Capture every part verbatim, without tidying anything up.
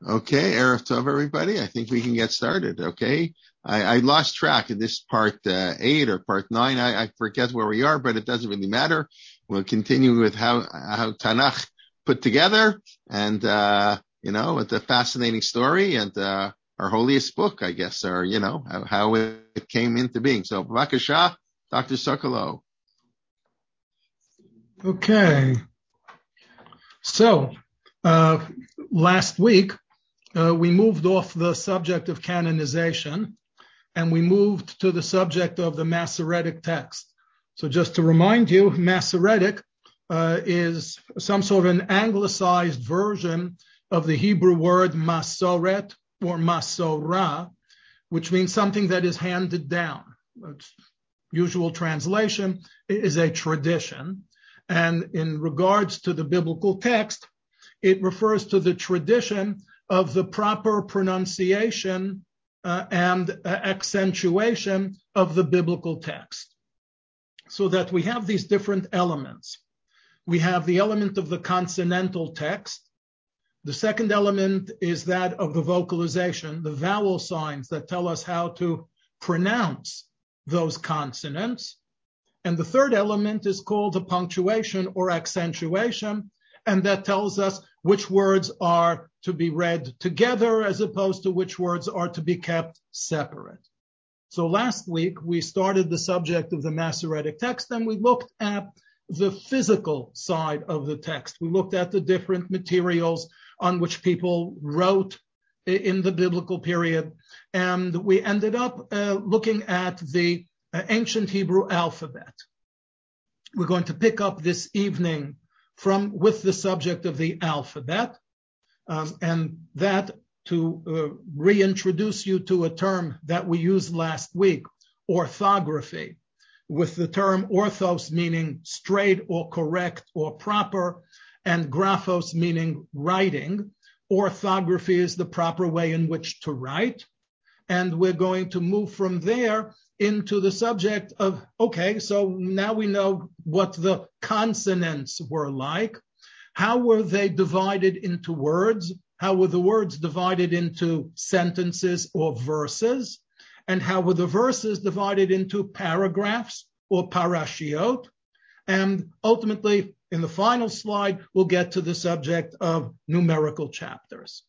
Okay, Erev Tov, everybody. I think we can get started. Okay, I, I lost track of this part uh, eight or part nine. I, I forget where we are, but it doesn't really matter. We'll continue with how how Tanakh put together, and uh, you know, with the fascinating story and uh, our holiest book, I guess, or you know, how, how it came into being. So, Bavakasha, Doctor Sokolow. Okay. So, uh, last week. Uh, we moved off the subject of canonization and we moved to the subject of the Masoretic text. So just to remind you, Masoretic uh, is some sort of an anglicized version of the Hebrew word Masoret or Masorah, which means something that is handed down. Its usual translation is a tradition. And in regards to the biblical text, it refers to the tradition of the proper pronunciation uh, and uh, accentuation of the biblical text. So that we have these different elements. We have the element of the consonantal text. The second element is that of the vocalization, the vowel signs that tell us how to pronounce those consonants. And the third element is called the punctuation or accentuation, and that tells us which words are to be read together as opposed to which words are to be kept separate. So last week we started the subject of the Masoretic text and we looked at the physical side of the text. We looked at the different materials on which people wrote in the biblical period, and we ended up uh, looking at the uh, ancient Hebrew alphabet. We're going to pick up this evening from with the subject of the alphabet, um, and that to uh, reintroduce you to a term that we used last week, orthography, with the term orthos meaning straight or correct or proper, and graphos meaning writing. Orthography is the proper way in which to write, and we're going to move from there into the subject of, okay, so now we know what the consonants were like. How were they divided into words? How were the words divided into sentences or verses? And how were the verses divided into paragraphs or parashiot? And ultimately, in the final slide, we'll get to the subject of numerical chapters.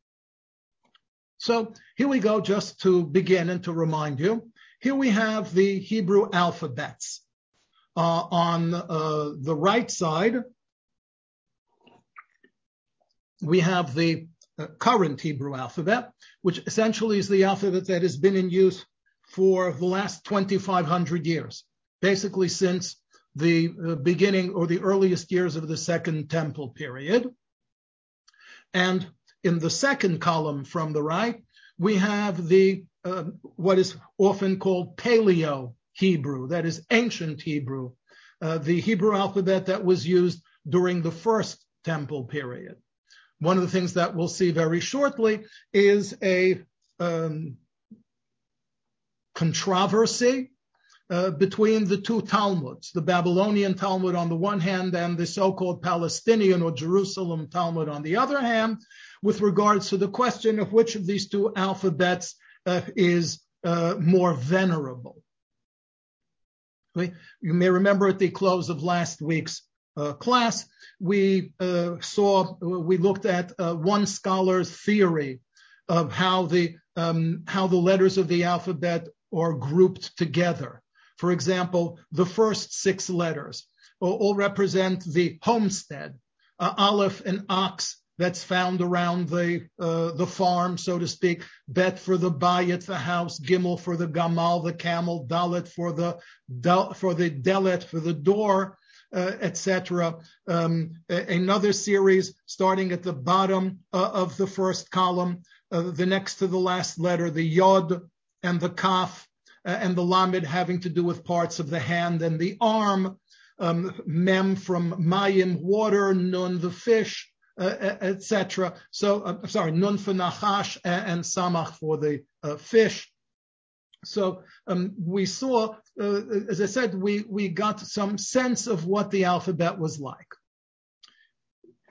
So here we go, just to begin and to remind you. Here we have the Hebrew alphabets. Uh, on uh, the right side, we have the uh, current Hebrew alphabet, which essentially is the alphabet that has been in use for the last twenty-five hundred years, basically since the uh, beginning or the earliest years of the Second Temple period. And in the second column from the right, we have the uh, what is often called Paleo Hebrew, that is ancient Hebrew, uh, the Hebrew alphabet that was used during the first Temple period. One of the things that we'll see very shortly is a um, controversy uh, between the two Talmuds, the Babylonian Talmud on the one hand and the so-called Palestinian or Jerusalem Talmud on the other hand, with regards to the question of which of these two alphabets uh, is uh, more venerable. You may remember at the close of last week's uh, class, we uh, saw, we looked at uh, one scholar's theory of how the um, how the letters of the alphabet are grouped together. For example, the first six letters all, all represent the homestead, uh, aleph and ox, that's found around the uh, the farm, so to speak. Bet for the bayit, the house. Gimel for the gamal, the camel. Dalet for the for the delet, for the door, uh, et cetera. Um, another series starting at the bottom uh, of the first column, uh, the next to the last letter, the yod and the kaf, uh, and the lamed having to do with parts of the hand and the arm. Um, mem from mayim, water. Nun, the fish. Uh, et cetera. So, uh, I'm sorry, nun for nachash and, and samach for the uh, fish. So um, we saw, uh, as I said, we, we got some sense of what the alphabet was like.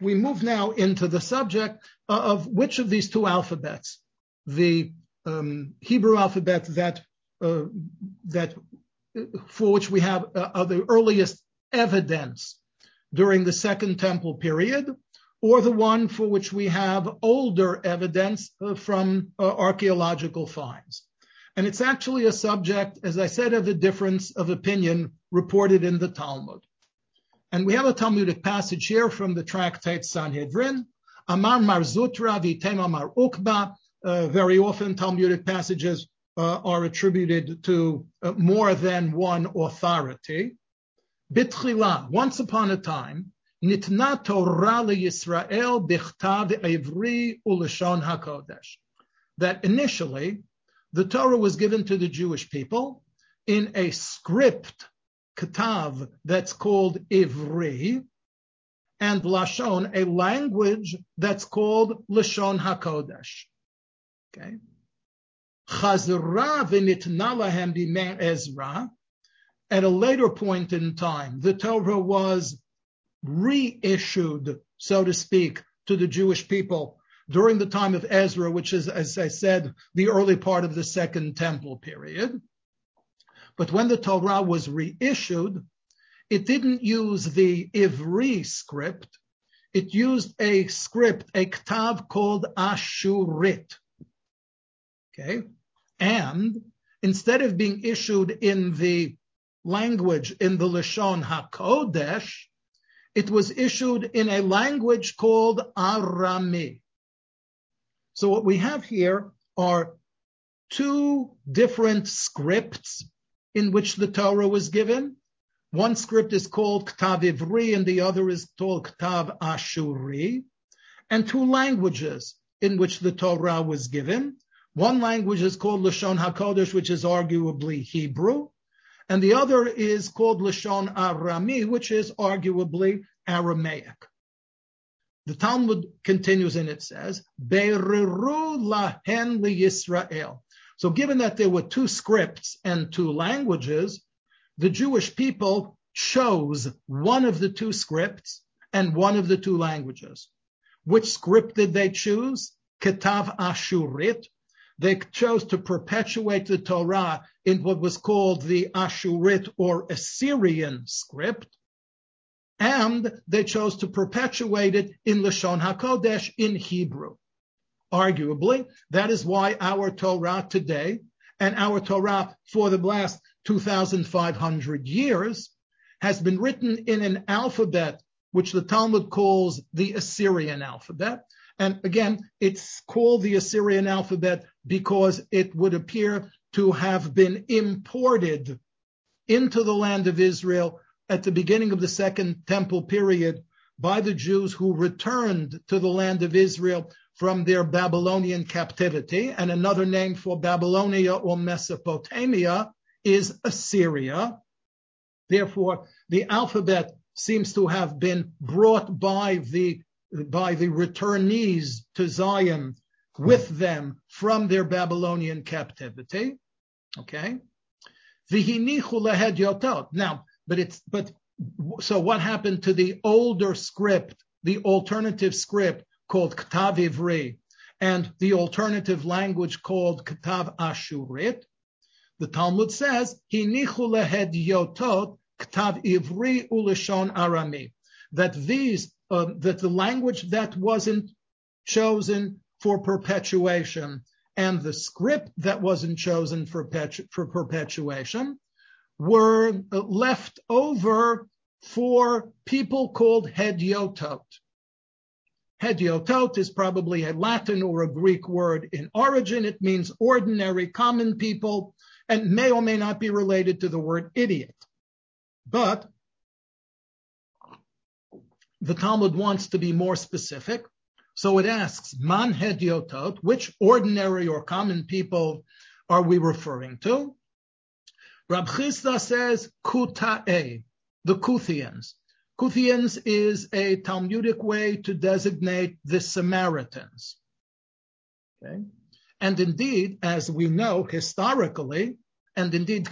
we move now into the subject of which of these two alphabets, the um, Hebrew alphabet that uh, that for which we have uh, the earliest evidence during the Second Temple period, or the one for which we have older evidence uh, from uh, archaeological finds. And it's actually a subject, as I said, of a difference of opinion reported in the Talmud. And we have a Talmudic passage here from the tractate Sanhedrin. Amar Mar Zutra v'Item Amar Ukba. Uh, very often Talmudic passages uh, are attributed to uh, more than one authority. Bitchila, once upon a time, Nitna Torah LeYisrael Bichtav Ivri Uleshon HaKodesh. That initially, the Torah was given to the Jewish people in a script, Ketav, that's called Ivri, and Lashon, a language that's called Lashon HaKodesh. Okay. Chazra v'nitna lahem b'mei Ezra. At a later point in time, the Torah was reissued, so to speak, to the Jewish people during the time of Ezra, which is, as I said, the early part of the Second Temple period. But when the Torah was reissued, it didn't use the Ivri script. It used a script, a ktav called Ashurit. Okay? And instead of being issued in the language, in the Lashon HaKodesh, it was issued in a language called Arami. So what we have here are two different scripts in which the Torah was given. One script is called Ktav Ivri and the other is called Ktav Ashuri, and two languages in which the Torah was given. One language is called Lashon HaKodesh, which is arguably Hebrew, and the other is called Lashon Arami, which is arguably Aramaic. The Talmud continues and it says, Be'eriru lahen liYisrael. So given that there were two scripts and two languages, the Jewish people chose one of the two scripts and one of the two languages. Which script did they choose? Ketav Ashurit. They chose to perpetuate the Torah in what was called the Ashurit or Assyrian script. And they chose to perpetuate it in Lashon HaKodesh, in Hebrew. Arguably, that is why our Torah today and our Torah for the last two thousand five hundred years has been written in an alphabet which the Talmud calls the Assyrian alphabet. And again, it's called the Assyrian alphabet because it would appear to have been imported into the land of Israel at the beginning of the Second Temple period by the Jews who returned to the land of Israel from their Babylonian captivity. And another name for Babylonia or Mesopotamia is Assyria. Therefore, the alphabet seems to have been brought by the, by the returnees to Zion with them from their Babylonian captivity. Okay. Now, but it's, but, so what happened to the older script, the alternative script called Ktav Ivri, and the alternative language called Ktav Ashurit? The Talmud says, Hinichu lehedyotot Ktav Ivri uleshon Arami, that these, uh, that the language that wasn't chosen for perpetuation and the script that wasn't chosen for, perpetu- for perpetuation were left over for people called hedyotot. Hedyotot is probably a Latin or a Greek word in origin. It means ordinary, common people, and may or may not be related to the word idiot. But the Talmud wants to be more specific, so it asks, Man hedyotot, which ordinary or common people are we referring to? Rab Chisda says, Kuta'e, the Kuthians. Kuthians is a Talmudic way to designate the Samaritans. Okay? And indeed, as we know historically, and indeed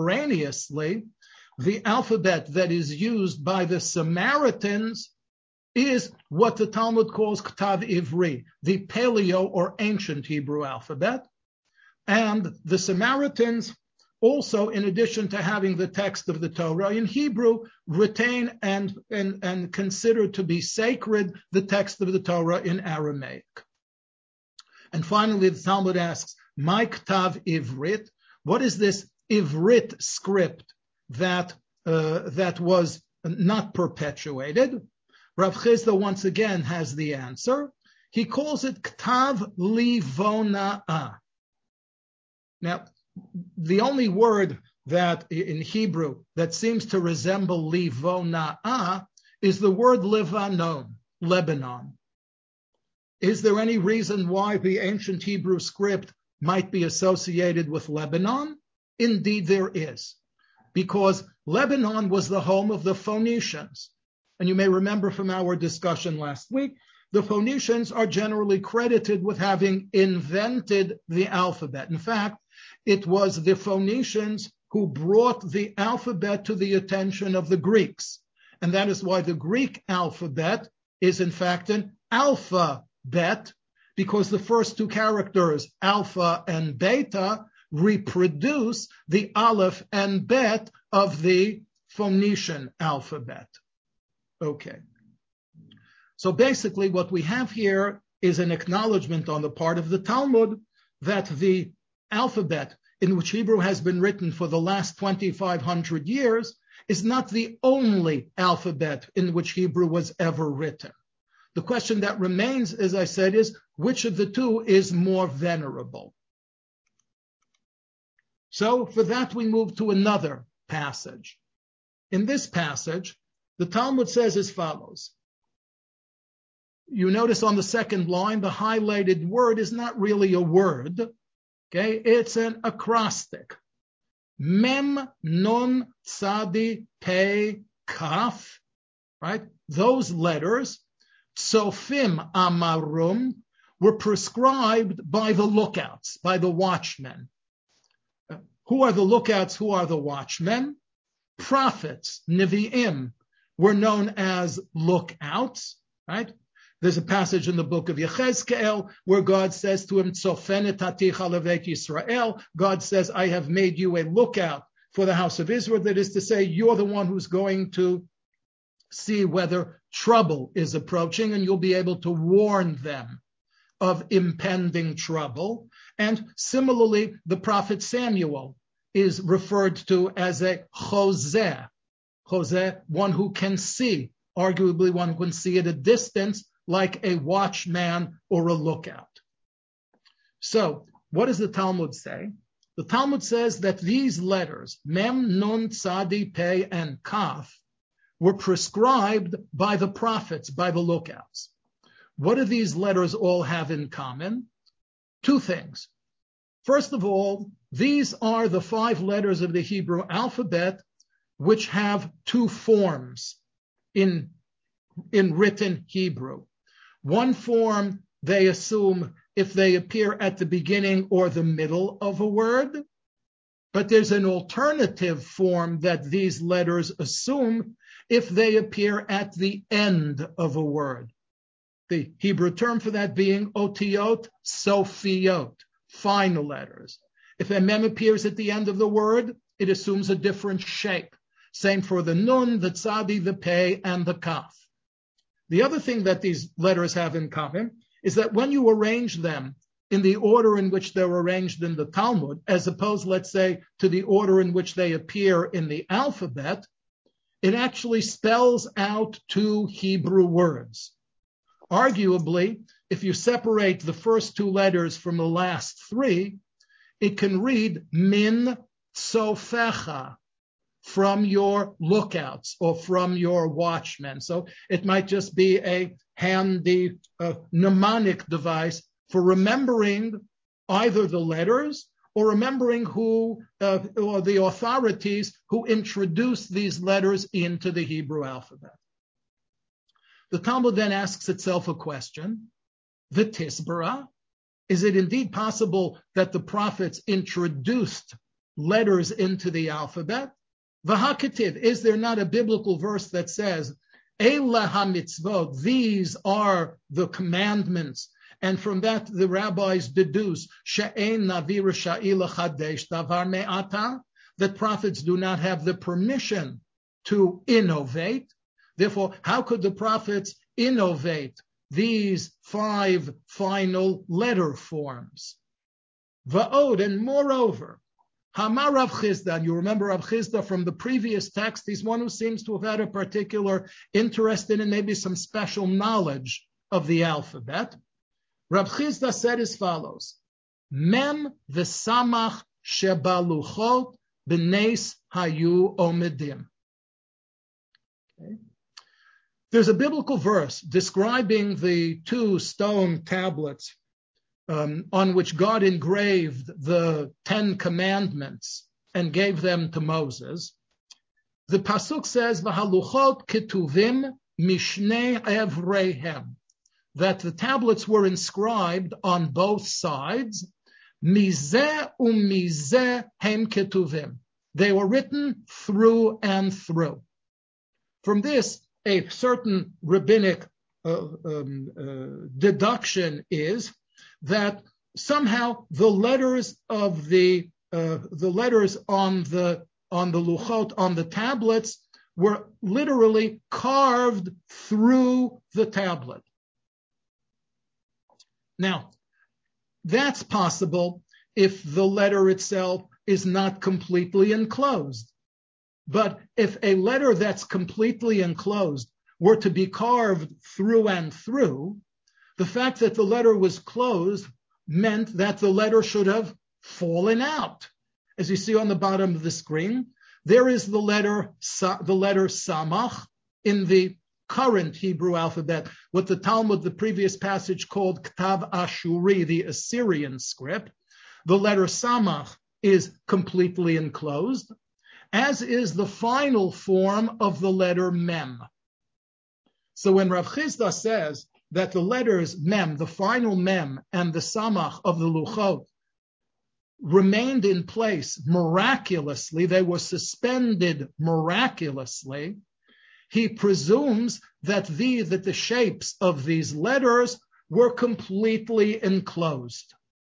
contemporaneously, the alphabet that is used by the Samaritans is what the Talmud calls Ktav Ivri, the Paleo or ancient Hebrew alphabet. And the Samaritans also, in addition to having the text of the Torah in Hebrew, retain and, and, and consider to be sacred the text of the Torah in Aramaic. And finally, the Talmud asks, "My Ktav Ivrit, what is this Ivrit script that uh, that was not perpetuated?" Rav Chisda once again has the answer. He calls it Ktav Livona'ah. Now, the only word that in Hebrew that seems to resemble Livona'ah is the word Lebanon, Lebanon. Is there any reason why the ancient Hebrew script might be associated with Lebanon? Indeed, there is, because Lebanon was the home of the Phoenicians. And you may remember from our discussion last week, the Phoenicians are generally credited with having invented the alphabet. In fact, it was the Phoenicians who brought the alphabet to the attention of the Greeks. And that is why the Greek alphabet is in fact an alphabet, because the first two characters, alpha and beta, reproduce the aleph and bet of the Phoenician alphabet. Okay. So basically what we have here is an acknowledgement on the part of the Talmud that the alphabet in which Hebrew has been written for the last twenty-five hundred years is not the only alphabet in which Hebrew was ever written. The question that remains, as I said, is which of the two is more venerable? So for that we move to another passage. In this passage, the Talmud says as follows. You notice on the second line, the highlighted word is not really a word. Okay, it's an acrostic. Mem, Nun, Tzadi, Pei, Kaf, right? Those letters, Tsofim, Amarum, were prescribed by the lookouts, by the watchmen. Who are the lookouts? Who are the watchmen? Prophets, Nevi'im, were known as lookouts, right? There's a passage in the book of Yechezkel where God says to him, Tzofenet haticha levet Yisrael. God says, I have made you a lookout for the house of Israel. That is to say, you're the one who's going to see whether trouble is approaching, and you'll be able to warn them of impending trouble. And similarly, the prophet Samuel is referred to as a choseh. Choseh, one who can see, arguably one who can see at a distance, like a watchman or a lookout. So, what does the Talmud say? The Talmud says that these letters, Mem, Nun, Tzadi, Pei, and Kaf, were prescribed by the prophets, by the lookouts. What do these letters all have in common? Two things. First of all, these are the five letters of the Hebrew alphabet which have two forms in, in written Hebrew. One form, they assume if they appear at the beginning or the middle of a word, but there's an alternative form that these letters assume if they appear at the end of a word. The Hebrew term for that being otiot sofiot, final letters. If a mem appears at the end of the word, it assumes a different shape. Same for the nun, the tzadi, the pei, and the kaf. The other thing that these letters have in common is that when you arrange them in the order in which they're arranged in the Talmud, as opposed, let's say, to the order in which they appear in the alphabet, it actually spells out two Hebrew words. Arguably, if you separate the first two letters from the last three, it can read min tsofecha, from your lookouts or from your watchmen. So it might just be a handy uh, mnemonic device for remembering either the letters or remembering who uh, or the authorities who introduced these letters into the Hebrew alphabet. The Talmud then asks itself a question: the Tisbara, is it indeed possible that the prophets introduced letters into the alphabet? V'hakativ, is there not a biblical verse that says, Eila HaMitzvot, these are the commandments. And from that, the rabbis deduce, She'ein Navi Rishai L'chadesh davar me'ata, that prophets do not have the permission to innovate. Therefore, how could the prophets innovate these five final letter forms? Va'od, and moreover, Hamar Rav Chisda, and you remember Rav Chisda from the previous text, he's one who seems to have had a particular interest in and maybe some special knowledge of the alphabet. Rav Chisda said as follows, Mem v'samach shebaluchot b'neis hayu omedim. Okay. There's a biblical verse describing the two stone tablets um, on which God engraved the Ten Commandments and gave them to Moses. The pasuk says, "V'haluchot ketuvim mishnei evreihem," that the tablets were inscribed on both sides. Mizeh umizeh hem ketuvim. They were written through and through. From this, a certain rabbinic uh, um, uh, deduction is that somehow the letters of the uh, the letters on the on the luchot, on the tablets, were literally carved through the tablet. Now, that's possible if the letter itself is not completely enclosed. But if a letter that's completely enclosed were to be carved through and through, the fact that the letter was closed meant that the letter should have fallen out. As you see on the bottom of the screen, there is the letter the letter samach in the current Hebrew alphabet, what the Talmud, the previous passage, called Ktav Ashuri, the Assyrian script. The letter samach is completely enclosed, as is the final form of the letter mem. So when Rav Chisda says that the letters mem, the final mem, and the samach of the luchot remained in place miraculously, they were suspended miraculously, he presumes that the, that the shapes of these letters were completely enclosed.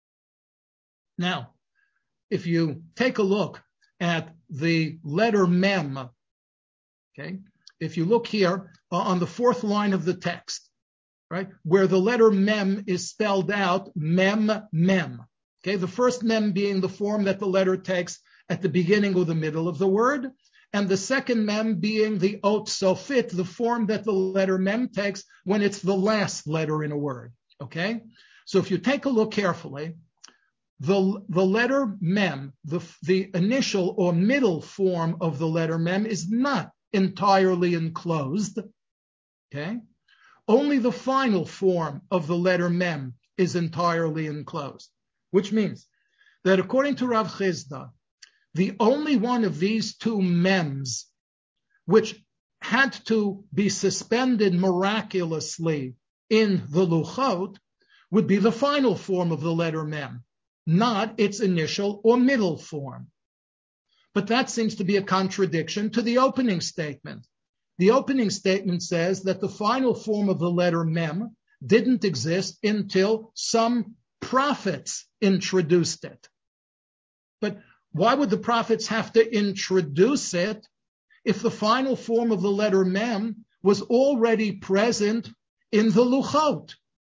Now, if you take a look at the letter mem, okay, if you look here uh, on the fourth line of the text, right, where the letter mem is spelled out, mem, mem, okay, the first mem being the form that the letter takes at the beginning or the middle of the word, and the second mem being the ot sofit, the form that the letter mem takes when it's the last letter in a word, okay? So if you take a look carefully, the, the letter mem, the, the initial or middle form of the letter mem is not entirely enclosed, okay? Only the final form of the letter mem is entirely enclosed, which means that according to Rav Chisda, the only one of these two mems which had to be suspended miraculously in the luchot would be the final form of the letter mem, not its initial or middle form. But that seems to be a contradiction to the opening statement. The opening statement says that the final form of the letter mem didn't exist until some prophets introduced it. But why would the prophets have to introduce it if the final form of the letter mem was already present in the luchot?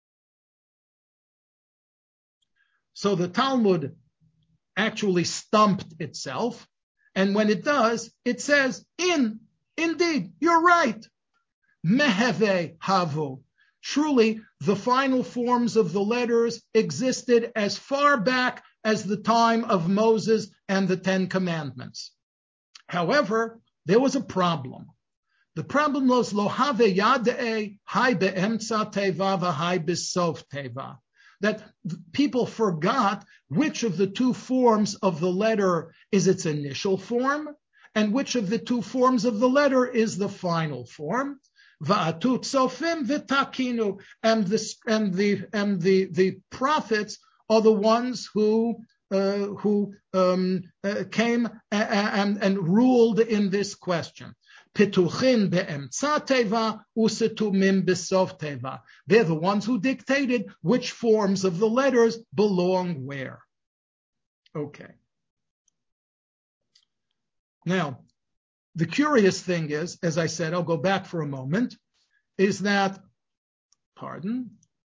So the Talmud actually stumped itself, and when it does, it says, in, indeed, you're right. Meheve havu. Truly, the final forms of the letters existed as far back as the time of Moses and the Ten Commandments. However, there was a problem. The problem was lo have yadei hai beemtza teva v'hai besof teva, that people forgot which of the two forms of the letter is its initial form and which of the two forms of the letter is the final form. Va'atut sofim v'takinu, and the and the and the the prophets are the ones who uh, who um, uh, came and, and and ruled in this question. Pituchin be'emtza teva usetumim besov teva. They're the ones who dictated which forms of the letters belong where. Okay. Now, the curious thing is, as I said, I'll go back for a moment, is that, pardon.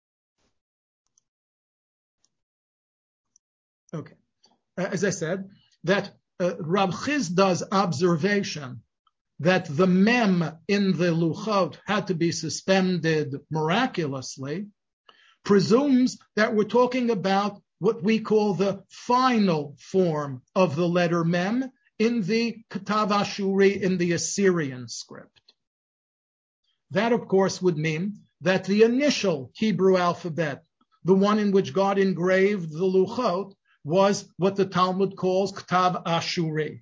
Okay. Uh, as I said, that uh, Rab Chizda's observation that the mem in the luchot had to be suspended miraculously presumes that we're talking about what we call the final form of the letter mem in the Ketav Ashuri, in the Assyrian script. That, of course, would mean that the initial Hebrew alphabet, the one in which God engraved the luchot, was what the Talmud calls Ketav Ashuri.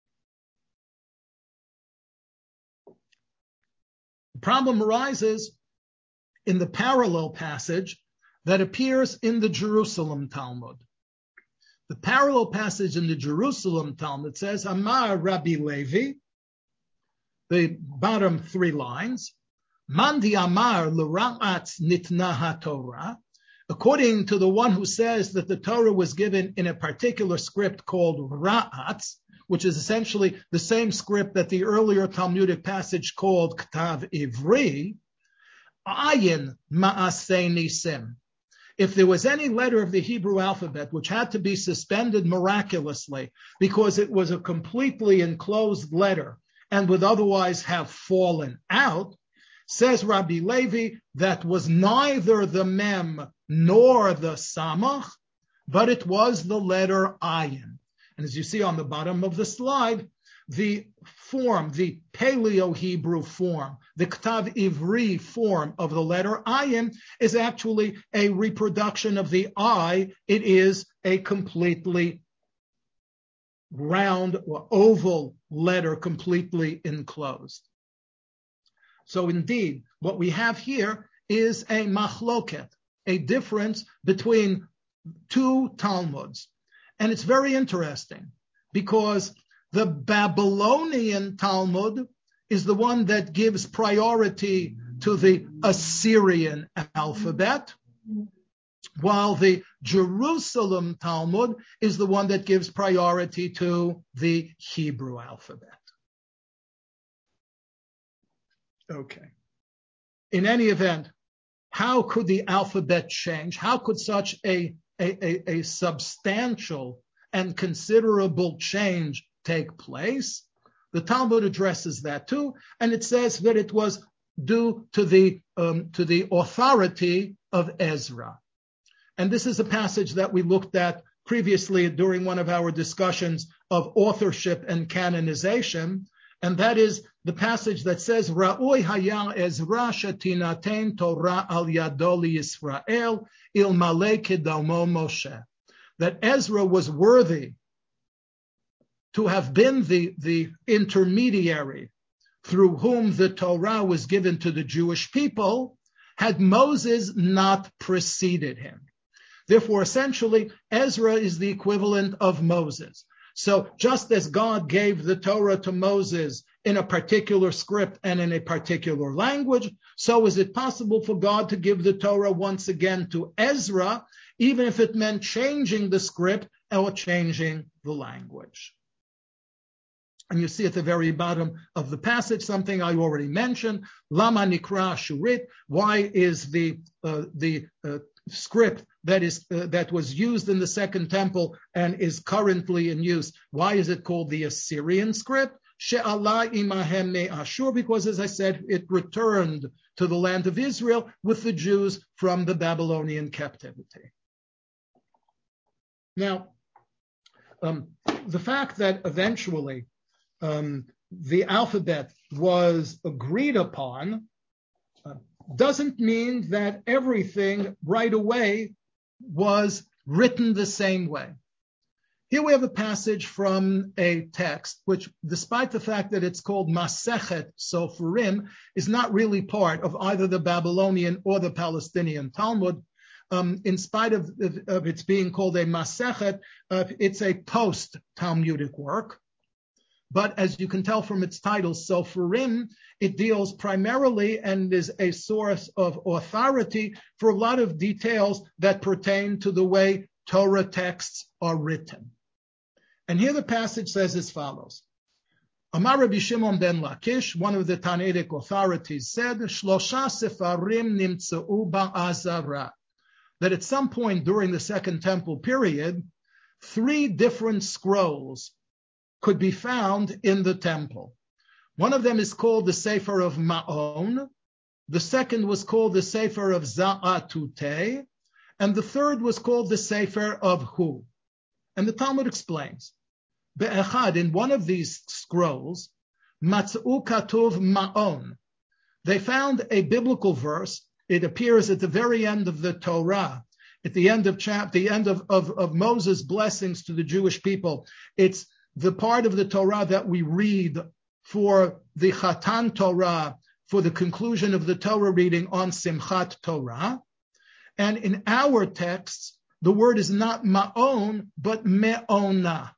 The problem arises in the parallel passage that appears in the Jerusalem Talmud. The parallel passage in the Jerusalem Talmud says, Amar Rabbi Levi, the bottom three lines, Mandi Amar l'ra'atz nitna ha-Torah, according to the one who says that the Torah was given in a particular script called Ra'atz, which is essentially the same script that the earlier Talmudic passage called Ktav Ivri, Ayin Ma'aseh Nisim. If there was any letter of the Hebrew alphabet which had to be suspended miraculously because it was a completely enclosed letter and would otherwise have fallen out, says Rabbi Levi, that was neither the mem nor the samach, but it was the letter ayin. And as you see on the bottom of the slide, the form, the Paleo-Hebrew form, the Ktav Ivri form of the letter ayin is actually a reproduction of the I. It is a completely round or oval letter, completely enclosed. So indeed, what we have here is a machloket, a difference between two Talmuds. And it's very interesting because the Babylonian Talmud is the one that gives priority to the Assyrian alphabet, while the Jerusalem Talmud is the one that gives priority to the Hebrew alphabet. Okay. In any event, how could the alphabet change? How could such a, a, a, a substantial and considerable change take place? The Talmud addresses that too, and it says that it was due to the um, to the authority of Ezra. And this is a passage that we looked at previously during one of our discussions of authorship and canonization, and that is the passage that says, Ra'oi haya Ezra shetinaten Torah al yado liYisrael ilmale kedamo Moshe. That Ezra was worthy to have been the, the intermediary through whom the Torah was given to the Jewish people, had Moses not preceded him. Therefore, essentially, Ezra is the equivalent of Moses. So just as God gave the Torah to Moses in a particular script and in a particular language, so is it possible for God to give the Torah once again to Ezra, even if it meant changing the script or changing the language. And you see at the very bottom of the passage something I already mentioned, Lama Nikra Shurit, why is the uh, the uh, script that is uh, that was used in the Second Temple and is currently in use, why is it called the Assyrian script? She'ala imahem me Ashur, because as I said, it returned to the land of Israel with the Jews from the Babylonian captivity. Now, um, the fact that eventually um, the alphabet was agreed upon uh, doesn't mean that everything right away was written the same way. Here we have a passage from a text which, despite the fact that it's called Masechet Soferim, is not really part of either the Babylonian or the Palestinian Talmud. Um, in spite of, of, of its being called a Masechet, uh, it's a post-Talmudic work. but as you can tell from its title, Soferim, it deals primarily and is a source of authority for a lot of details that pertain to the way Torah texts are written. And here the passage says as follows. Amar Rabbi Shimon ben Lakish, one of the Tannaitic authorities, said, Shlosha sefarim nimtzeu ba'azara, that at some point during the Second Temple period, three different scrolls could be found in the temple. One of them is called the Sefer of Ma'on, the second was called the Sefer of Za'atutei, and the third was called the Sefer of Hu. And the Talmud explains, Be'echad, in one of these scrolls, Matz'u Katuv Ma'on, they found a biblical verse. It appears at the very end of the Torah, at the end of chap, the end of, of, of Moses' blessings to the Jewish people. It's the part of the Torah that we read for the Chatan Torah, for the conclusion of the Torah reading on Simchat Torah. And in our texts, the word is not Ma'on, but Me'ona.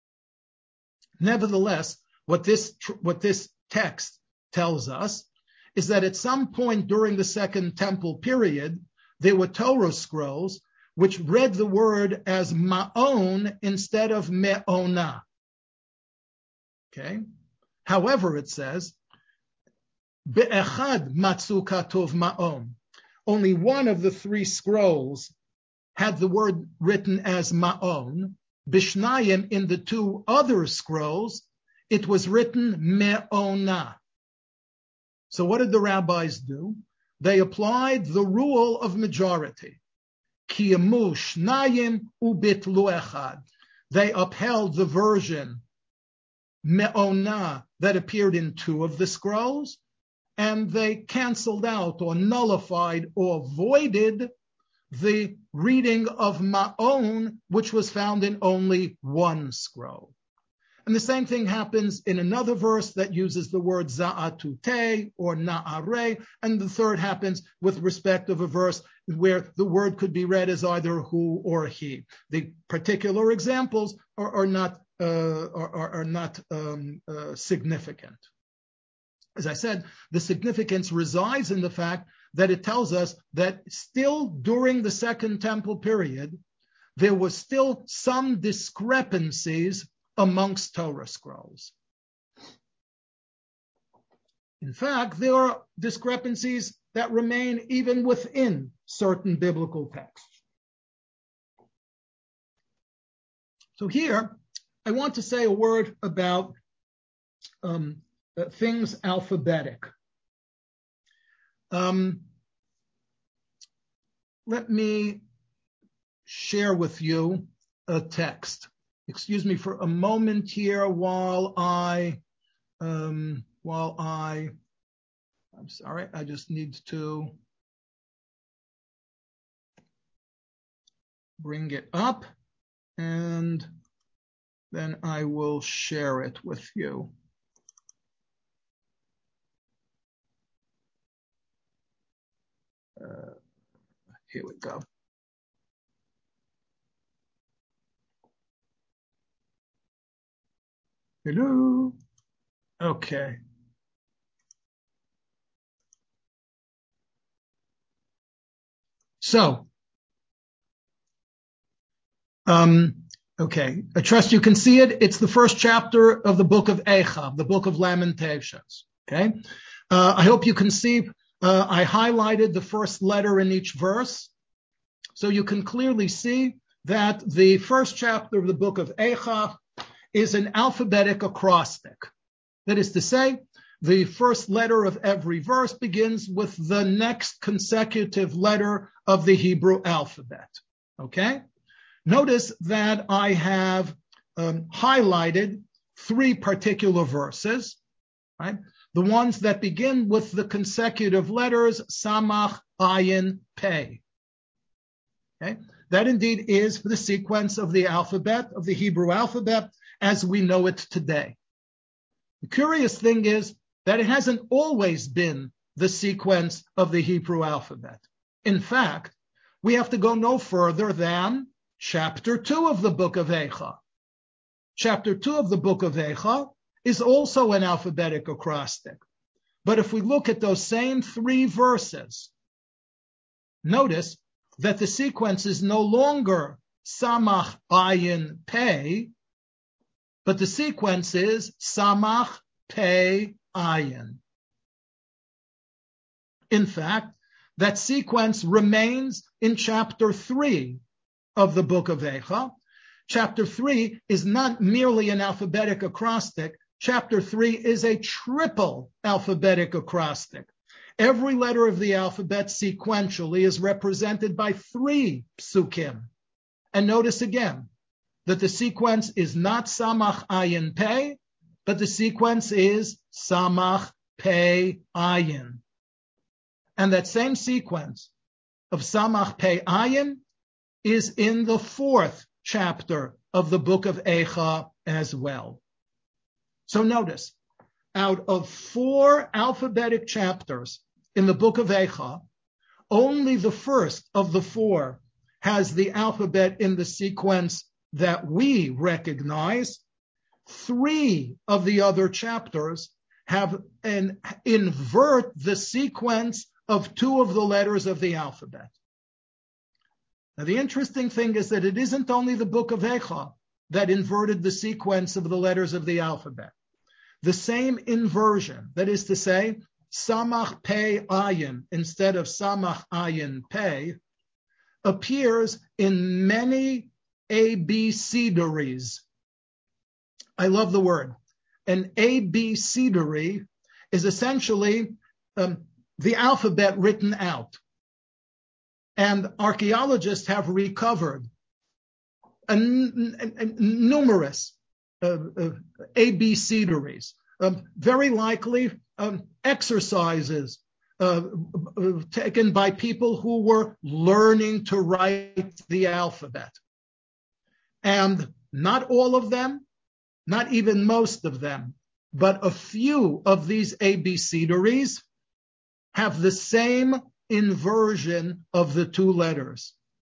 Nevertheless, what this, what this text tells us is that at some point during the Second Temple period, there were Torah scrolls which read the word as Ma'on instead of Me'ona. Okay? However, it says, Be'echad matzu katov Ma'on. Only one of the three scrolls had the word written as Ma'on. Bishnayim, in the two other scrolls, it was written Me'ona. So what did the rabbis do? They applied the rule of majority. Kiyamu shnayim ubitlu echad. They upheld the version Me'ona that appeared in two of the scrolls, and they canceled out or nullified or voided the reading of Ma'on, which was found in only one scroll. And the same thing happens in another verse that uses the word Za'atutei or Na'arei, and the third happens with respect of a verse where the word could be read as either who or he. The particular examples are, are not uh, are, are not um, uh, significant. As I said, the significance resides in the fact that it tells us that still during the Second Temple period, there was still some discrepancies amongst Torah scrolls. In fact, there are discrepancies that remain even within certain biblical texts. So here, I want to say a word about um, uh, things alphabetic. Um, let me share with you a text. Excuse me for a moment here while I, um, while I, I'm sorry, I just need to bring it up and then I will share it with you. Uh, here we go. Hello. Okay. So, um, okay. I trust you can see it. It's the first chapter of the book of Eicha, the book of Lamentations. Okay. Uh, I hope you can see. Uh, I highlighted the first letter in each verse, so you can clearly see that the first chapter of the book of Eicha is an alphabetic acrostic. That is to say, the first letter of every verse begins with the next consecutive letter of the Hebrew alphabet. Okay? Notice that I have um, highlighted three particular verses, right? The ones that begin with the consecutive letters Samach, Ayin, Pei. Okay? That indeed is the sequence of the alphabet, of the Hebrew alphabet, as we know it today. The curious thing is that it hasn't always been the sequence of the Hebrew alphabet. In fact, we have to go no further than chapter two of the book of Eicha. Chapter two of the book of Eicha is also an alphabetic acrostic. But if we look at those same three verses, notice that the sequence is no longer Samach Ayin Pei, but the sequence is Samach Pei Ayin. In fact, that sequence remains in chapter three of the book of Eicha. Chapter three is not merely an alphabetic acrostic. Chapter three is a triple alphabetic acrostic. Every letter of the alphabet sequentially is represented by three psukim. And notice again that the sequence is not Samach Ayin Pei, but the sequence is Samach Pei Ayin. And that same sequence of Samach Pei Ayin is in the fourth chapter of the book of Eicha as well. So notice, out of four alphabetic chapters in the book of Eicha, only the first of the four has the alphabet in the sequence that we recognize. Three of the other chapters have an invert the sequence of two of the letters of the alphabet. Now, the interesting thing is that it isn't only the book of Eicha that inverted the sequence of the letters of the alphabet. The same inversion, that is to say, Samach Pei Ayin instead of Samach Ayin Pei, appears in many abecedaries. I love the word. An abecedary is essentially um, the alphabet written out. And archaeologists have recovered a, n- a, a numerous uh, uh, abecedaries, um, very likely um, exercises uh, uh, taken by people who were learning to write the alphabet. And not all of them, not even most of them, but a few of these abecedaries have the same inversion of the two letters.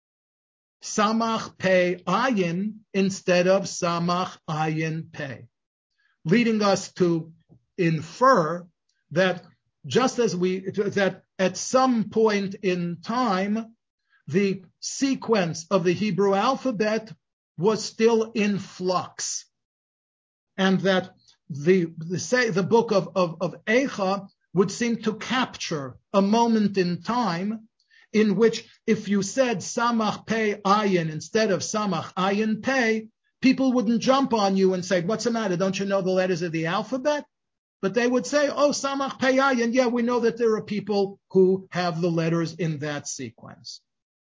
Samach Pei Ayin instead of Samach Ayin Pei, leading us to infer that just as we, that at some point in time, the sequence of the Hebrew alphabet was still in flux, and that the the, say, the book of, of, of Eicha would seem to capture a moment in time in which if you said Samach Pei Ayin instead of Samach Ayin Pei, people wouldn't jump on you and say, what's the matter? Don't you know the letters of the alphabet? But they would say, oh, Samach Pei Ayin. Yeah, we know that there are people who have the letters in that sequence.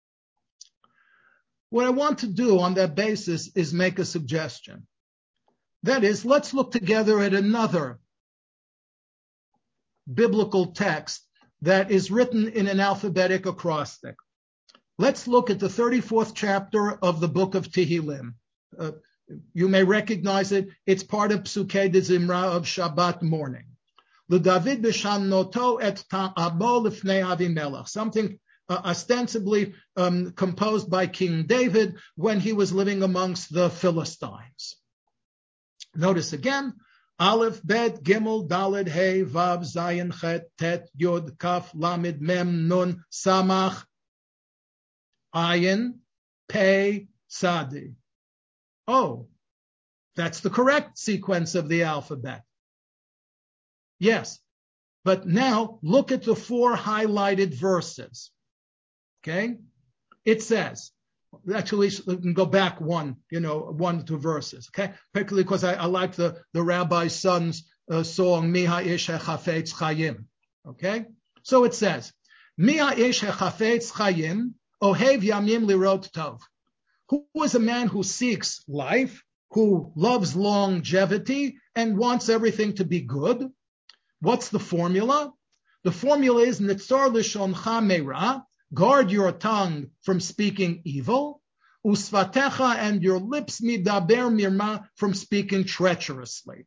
What I want to do on that basis is make a suggestion. That is, let's look together at another biblical text that is written in an alphabetic acrostic. Let's look at the thirty-fourth chapter of the book of Tehillim. Uh, you may recognize it. It's part of Psukei de Zimra of Shabbat morning. L'David b'shamnoto et ta'abo lifnei Avimelech. Something uh, ostensibly um, composed by King David when he was living amongst the Philistines. Notice again, Aleph, Bet, Gimel, Daled, Hey, Vav, Zayin, Chet, Tet, Yod, Kaf, Lamed, Mem, Nun, Samach, Ayin, Pei, Sadi. Oh, that's the correct sequence of the alphabet. Yes, but now look at the four highlighted verses. Okay? It says, actually, we can go back one, you know, one, two verses, okay? Particularly because I, I like the, the rabbi's son's uh, song, Mi ha'esh hechafetz chayim, okay? So it says, Mi ha'esh hechafetz chayim, ohev yamim lirot tov. Who is a man who seeks life, who loves longevity, and wants everything to be good? What's the formula? The formula is nitzor lishoncha meira, guard your tongue from speaking evil, usvatecha, and your lips midaber mirma, from speaking treacherously.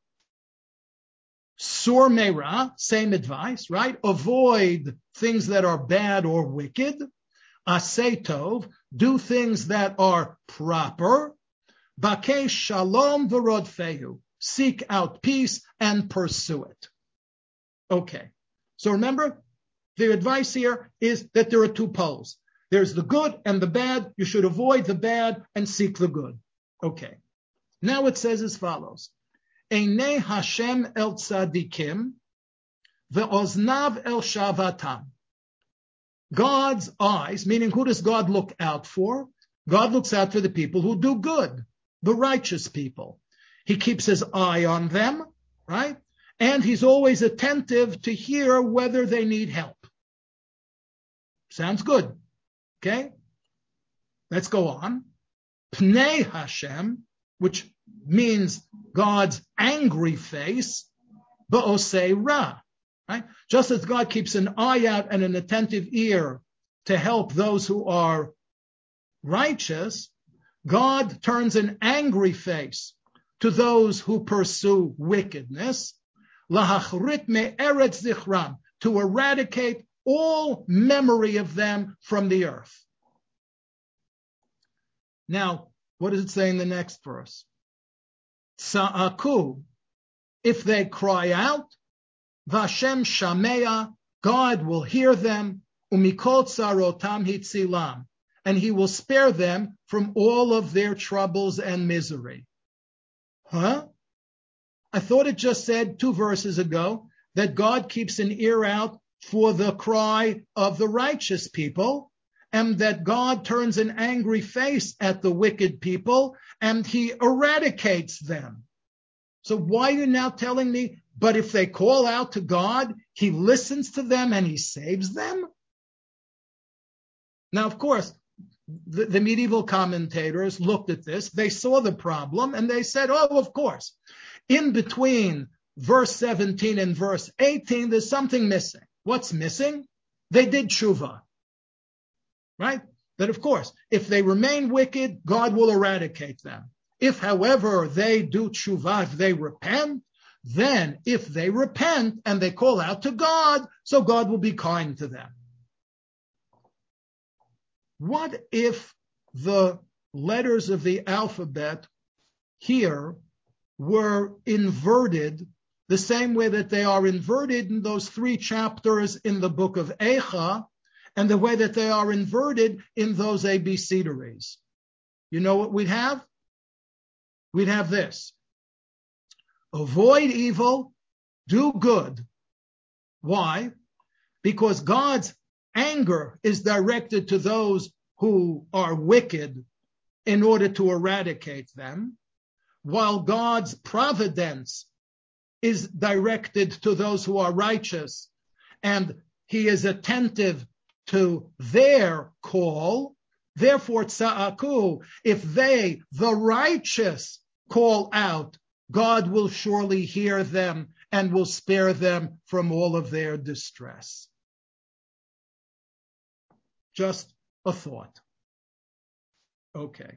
Sur meira, same advice, right? Avoid things that are bad or wicked. Aseh tov, do things that are proper. Bakei shalom v'rodfehu, seek out peace, and pursue it. Okay. So remember, the advice here is that there are two poles. There's the good and the bad. You should avoid the bad and seek the good. Okay. Now it says as follows. Einei Hashem el tzadikim ve'oznav el shavatam. God's eyes, meaning who does God look out for? God looks out for the people who do good, the righteous people. He keeps his eye on them, right? And he's always attentive to hear whether they need help. Sounds good. Okay? Let's go on. Pnei Hashem, which means God's angry face, ba'osei ra. Right? Just as God keeps an eye out and an attentive ear to help those who are righteous, God turns an angry face to those who pursue wickedness, lahachrit me'eretz zichram, to eradicate all memory of them from the earth. Now, what does it say in the next verse? Tza'aku, if they cry out, Vashem Shamea, God will hear them, umikol tsarotam hitzilam, and he will spare them from all of their troubles and misery. Huh? I thought it just said two verses ago that God keeps an ear out for the cry of the righteous people, and that God turns an angry face at the wicked people, and he eradicates them. So why are you now telling me, but if they call out to God, he listens to them and he saves them? Now, of course, the, the medieval commentators looked at this, they saw the problem, and they said, oh, of course, in between verse seventeen and verse eighteen, there's something missing. What's missing? They did tshuva, right? That, of course, if they remain wicked, God will eradicate them. If, however, they do tshuva, if they repent, then if they repent and they call out to God, so God will be kind to them. What if the letters of the alphabet here were inverted the same way that they are inverted in those three chapters in the book of Eicha, and the way that they are inverted in those abecedaries? You know what we'd have? We'd have this. Avoid evil, do good. Why? Because God's anger is directed to those who are wicked in order to eradicate them, while God's providence is directed to those who are righteous, and he is attentive to their call. Therefore, tza'aku, if they, the righteous, call out, God will surely hear them and will spare them from all of their distress. Just a thought. Okay.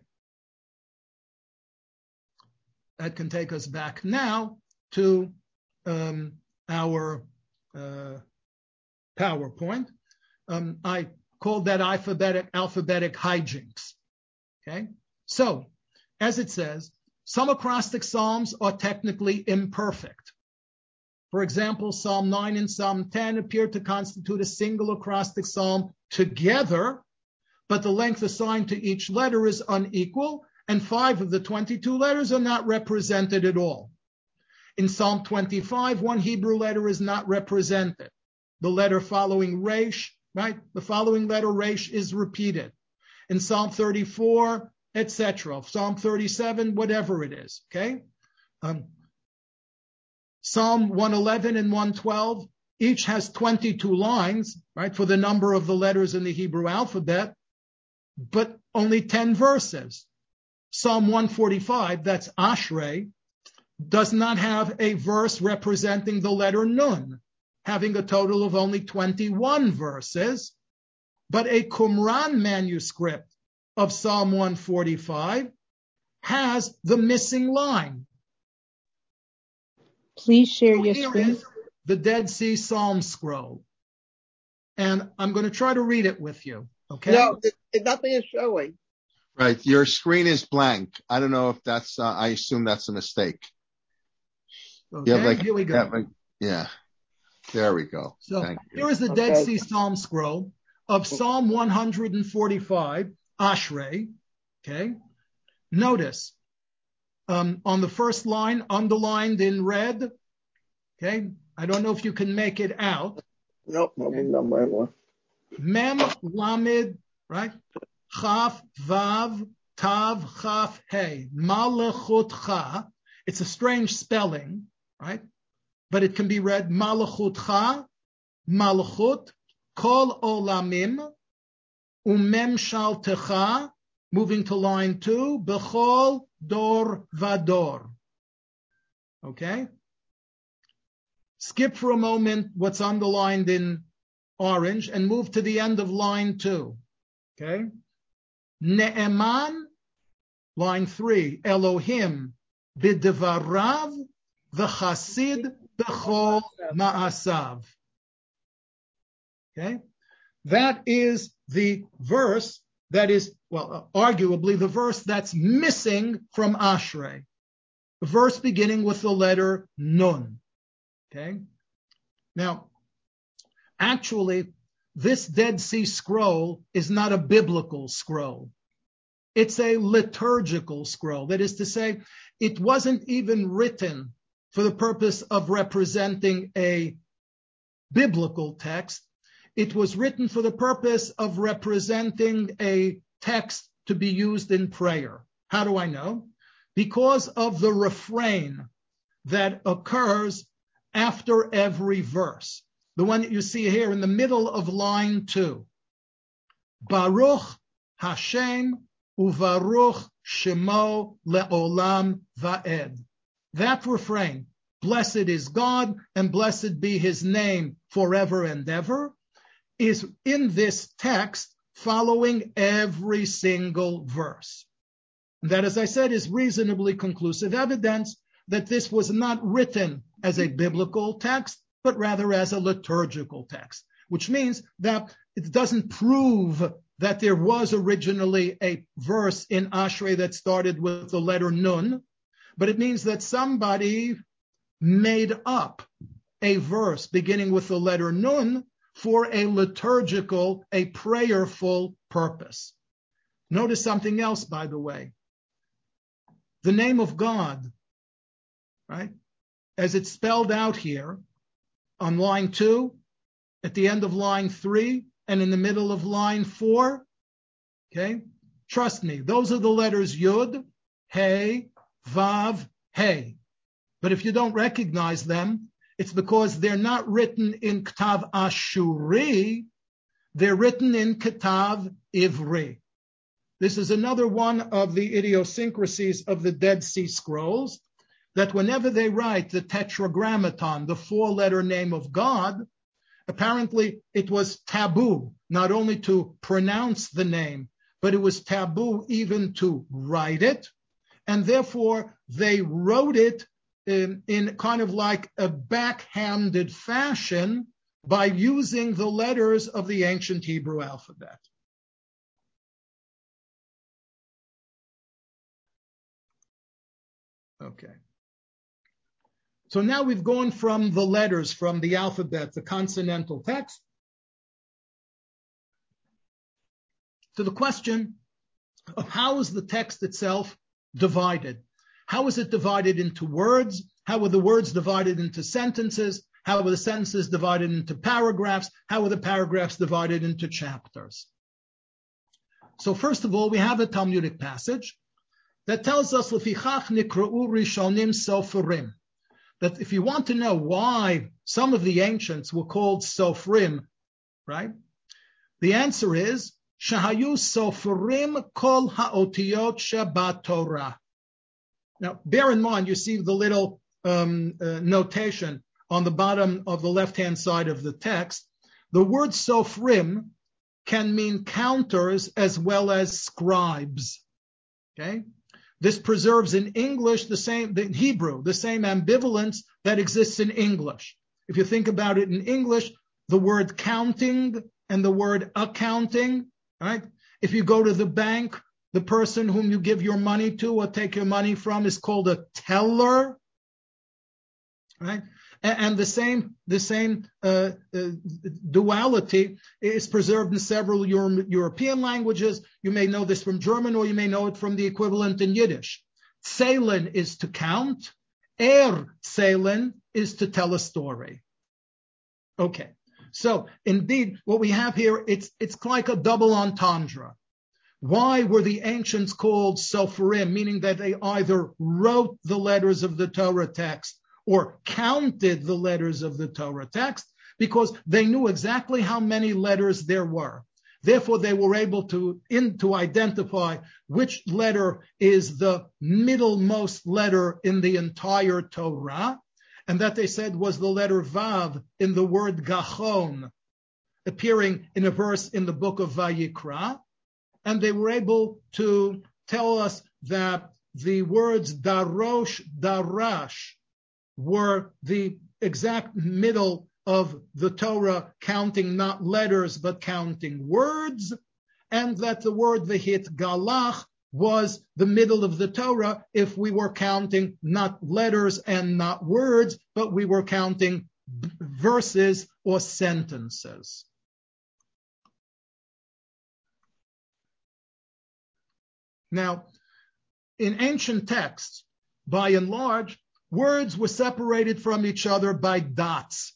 That can take us back now to um, our uh, PowerPoint. Um, I called that alphabetic, alphabetic hijinks. Okay? So, as it says, some acrostic psalms are technically imperfect. For example, Psalm nine and Psalm ten appear to constitute a single acrostic psalm together, but the length assigned to each letter is unequal, and five of the twenty-two letters are not represented at all. In Psalm twenty-five, one Hebrew letter is not represented. The letter following Resh, right? The following letter Resh is repeated. In Psalm thirty-four, et cetera. Psalm thirty-seven, whatever it is, okay? Um, Psalm one eleven and one twelve, each has twenty-two lines, right, for the number of the letters in the Hebrew alphabet, but only ten verses. Psalm one forty-five, that's Ashrei, does not have a verse representing the letter Nun, having a total of only twenty-one verses, but a Qumran manuscript of Psalm one forty-five has the missing line. Please share So your here screen. is the Dead Sea Psalm Scroll. And I'm going to try to read it with you, okay? No, th- nothing is showing. Right. Your screen is blank. I don't know if that's, uh, I assume that's a mistake. Okay, yeah, like, here we go. Yeah, like, yeah, there we go. So Thank you. here is the Okay. Dead Sea Psalm scroll of Psalm one forty-five, Ashrei. Okay, notice um, on the first line, underlined in red. Okay, I don't know if you can make it out. Nope, I wouldn't know my one. Mem Lamed, right? Chaf Vav Tav Chaf Hey Malachutcha. It's a strange spelling, right? But it can be read Malachutcha, Malachut, Kol Olamim, Umem Shaltecha. Moving to line two, Bechol Dor Vador. Okay. Skip for a moment what's underlined in orange and move to the end of line two. Okay. Ne'eman, line three, Elohim b'devarav v'chasid b'chol ma'asav. Okay. That is the verse that is, well, arguably the verse that's missing from Ashrei. The verse beginning with the letter Nun. Okay. Now, actually, this Dead Sea Scroll is not a biblical scroll. It's a liturgical scroll. That is to say, it wasn't even written for the purpose of representing a biblical text. It was written for the purpose of representing a text to be used in prayer. How do I know? Because of the refrain that occurs after every verse. The one that you see here in the middle of line two. Baruch Hashem uvaruch shemo le'olam va'ed. That refrain, blessed is God and blessed be his name forever and ever, is in this text following every single verse. And that, as I said, is reasonably conclusive evidence that this was not written as a biblical text, but rather as a liturgical text, which means that it doesn't prove that there was originally a verse in Ashrei that started with the letter Nun, but it means that somebody made up a verse beginning with the letter Nun for a liturgical, a prayerful purpose. Notice something else, by the way. The name of God, right, as it's spelled out here on line two, at the end of line three, and in the middle of line four, okay? Trust me, those are the letters Yud, Hey, Vav, Hey. But if you don't recognize them, it's because they're not written in Ktav Ashuri, they're written in Ktav Ivri. This is another one of the idiosyncrasies of the Dead Sea Scrolls, that whenever they write the Tetragrammaton, the four-letter name of God, apparently it was taboo not only to pronounce the name, but it was taboo even to write it, and therefore they wrote it in, in kind of like a backhanded fashion by using the letters of the ancient Hebrew alphabet. Okay. So now we've gone from the letters, from the alphabet, the consonantal text, to the question of how is the text itself divided? How is it divided into words? How are the words divided into sentences? How are the sentences divided into paragraphs? How are the paragraphs divided into chapters? So first of all, we have a Talmudic passage that tells us, Lefichach nikra'u rishonim soferim, that if you want to know why some of the ancients were called Sofrim, right? The answer is, Shahayu Sofrim kol ha'otiyot shebat Torah. Now, bear in mind, you see the little um, uh, notation on the bottom of the left-hand side of the text. The word Sofrim can mean counters as well as scribes, okay? This preserves in English the same, in Hebrew, the same ambivalence that exists in English. If you think about it in English, the word counting and the word accounting, right? If you go to the bank, the person whom you give your money to or take your money from is called a teller. right? And, and the same the same uh, uh, duality is preserved in several Euro- European languages. You may know this from German, or you may know it from the equivalent in Yiddish. Zählen is to count. Erzählen is to tell a story. Okay, so indeed, what we have here, it's it's like a double entendre. Why were the ancients called soferim, meaning that they either wrote the letters of the Torah text or counted the letters of the Torah text? Because they knew exactly how many letters there were. Therefore, they were able to, in, to identify which letter is the middlemost letter in the entire Torah, and that they said was the letter Vav in the word Gachon, appearing in a verse in the book of Vayikra. And they were able to tell us that the words darosh, darash were the exact middle of the Torah, counting not letters, but counting words, and that the word v'hit galach was the middle of the Torah if we were counting not letters and not words, but we were counting verses or sentences. Now, in ancient texts, by and large, words were separated from each other by dots.